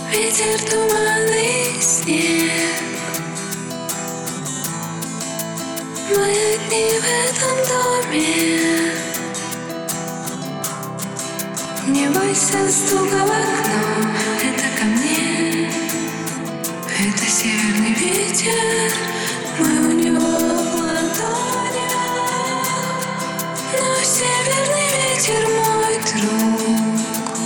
Ветер, туман и снег. Мои дни в этом доме. Не бойся стука в окно, это ко мне. Это северный ветер, мы у него в ладонях. Но северный ветер мой друг.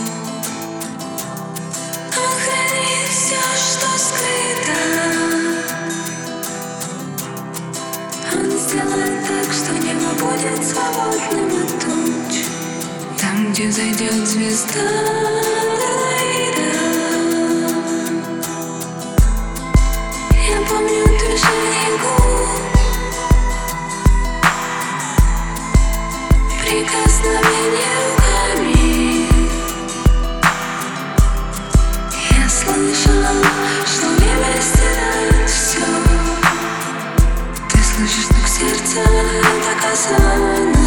Он хранит все, что скрыто. Он сделает так, что небо будет свободным от туч. Там, где зайдет звезда Аделаида. Я помню движение губ, прикосновение руками. Я слышала, что в небе стирает все. Ты слышишь стук сердца, это касание.